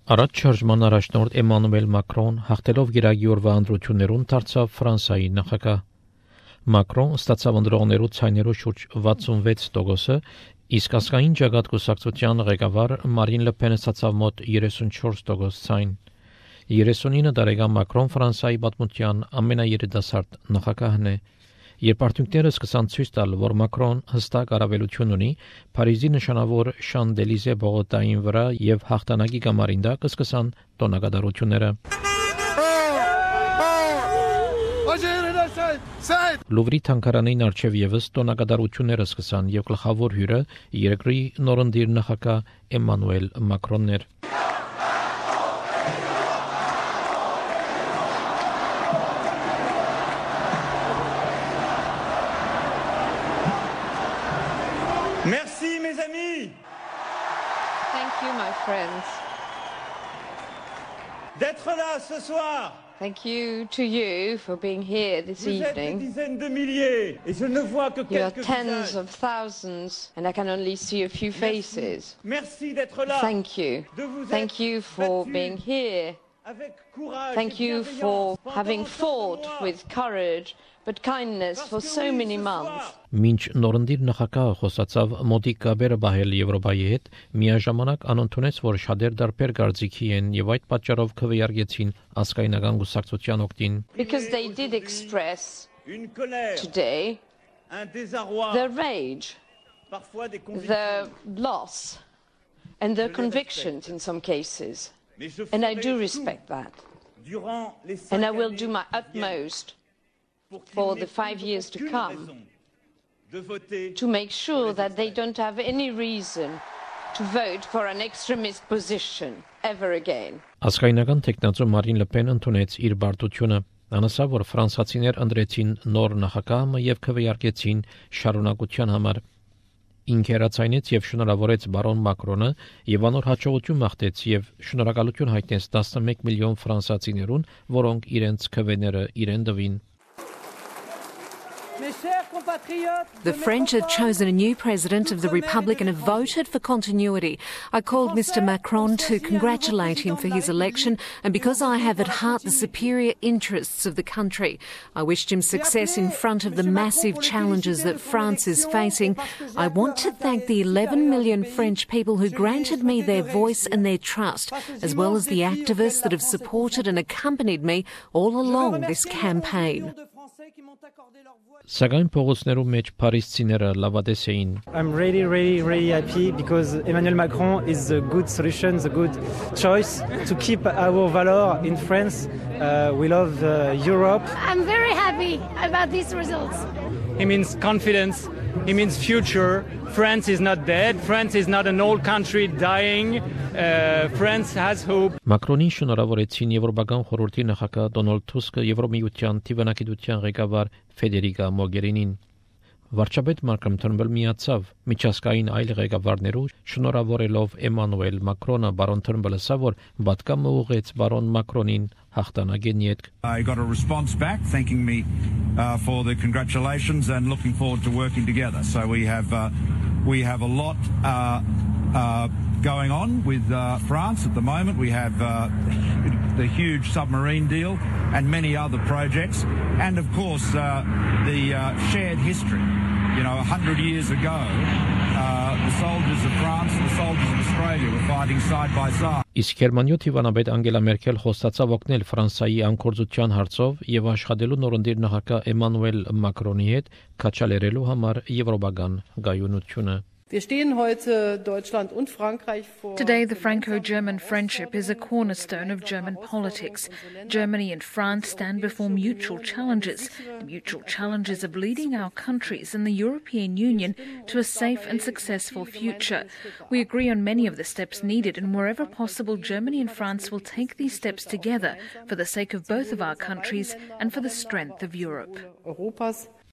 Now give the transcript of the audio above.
Առաջ շարժման առաջնորդ Էմանուել Մակրոն հաղթելով գիրագի օրվա ընտրություններուն դարձավ Ֆրանսիայի նախագահ։ Մակրոն ստացավ ընտրողներու ցայներու շուրջ 66%, իսկ ազգային ջագատ կուսակցության ղեկավար Մարին Լը Պենը ստացավ մոտ 34% ցայն։ 39 տարեկան Մակրոն Ֆրանսիայի պատմության ամենաերիտասարդ նախագահն է։ Երբ արդյունքները սկսան ցույց տալ, որ Մակրոն հստակ առավելություն ունի, Փարիզի նշանավոր Շան-Դելիզե բողոքային վրա եւ հաղթանակի գամարին դա կսկսան տոնակատարությունները։ Լուվրի թանգարանին արչև եւս տոնակատարությունները սկսան եւ գլխավոր հյուրը երկրի նորընտիր նախագահ Էմանուել Մակրոնն էր։ Merci mes amis. Thank you my friends. D'être là ce soir. Thank you to you for being here this Vous êtes des evening. dizaines de milliers et je ne vois que You are quelques tens visages. of thousands and I can only see a few faces. Merci d'être là. Thank you. De vous Thank être you for battus being here. avec courage Thank et you for bienveillance having pendant fought 4 mois. with courage but kindness for so many months. Մինչ նորընտիր նախագահը խոսացավ մոտիկ կապերը բահել Եվրոպայի հետ, միաժամանակ անընդունեց, որ շատեր դարբեր կարծիքի են եւ այդ պատճառով քվեարկեցին ազգայնական կուսակցության օգտին։ Because they did express Une colère, today un désarroi, their rage, parfois des their convictions. loss and their convictions in some cases. Mais je And I ferai do tout respect that. durant les 5 And I will années do my qui viennent utmost pour qu'il for n'ait the 5 plus years to aucune come raison de voter to make sure that they don't have any reason to vote for an extremist position ever again. Ազգայնական տեխնացու Մարին Լը Պենը ընդունեց իր բարդությունը։ Անասավ, որ ֆրանսացիներ ընտրեցին նոր նախագահը եւ քվեարկեցին շարունակության համար։ Ինքերացայնեց եւ շնորհավորեց բարոն Մակրոնը եւ անոր հաջողություն մաղթեց եւ շնորհակալություն հայտնեց 11 միլիոն ֆրանսացիներուն, որոնք իրենց քվեները իրեն տվին։ The French had chosen a new president of the Republic and have voted for continuity. I called Mr. Macron to congratulate him for his election, and because I have at heart the superior interests of the country. I wished him success in front of the massive challenges that France is facing. I want to thank the 11 million French people who granted me their voice and their trust, as well as the activists that have supported and accompanied me all along this campaign. Սակայն փողոցներու մեջ փարիզցիները լավադես էին։ I'm really happy because Emmanuel Macron is the good solution, the good choice to keep our valor in France. We love Europe. I'm very happy about these results. He means confidence. He means future. France is not dead. France is not an old country dying. France has hope. Մակրոնին շնորհավորեցին Եվրոպական խորհրդի նախագահ Դոնալդ Թուսկը, Եվրոմիության դիվանագիտության ղեկավար Ֆեդերիկա Մոգերինին։ Վարչապետ Մարկրոն Թըրնբել միացավ միջազգային այլ ղեկավարներու շնորհավորելով Էմանուել Մակրոնը բարոն Թըրնբելը ասավ, որ բատկամը ուղեց բարոն Մակրոնին հաղթանակեն յետք։ I got a response back thanking me for the congratulations and looking forward to working together. So we have a lot going on with France at the moment. We have the huge submarine deal and many other projects, and of course the shared history. You know, 100 years ago, the soldiers of France and the soldiers of Australia were fighting side by side. Իսկ Գերմանիա Տիվանաբեդ Անգելա Մերքել խոստացավ օգնել Ֆրանսիայի անկորձության հարցով եւ աշխատելու նորընտիր նախագահ Էմանուել Մակրոնի հետ քաչալերելու համար եվրոպական գայունությունը։ Today, the Franco-German friendship is a cornerstone of German politics. Germany and France stand before mutual challenges, the mutual challenges of leading our countries and the European Union to a safe and successful future. We agree on many of the steps needed, and wherever possible, Germany and France will take these steps together for the sake of both of our countries and for the strength of Europe.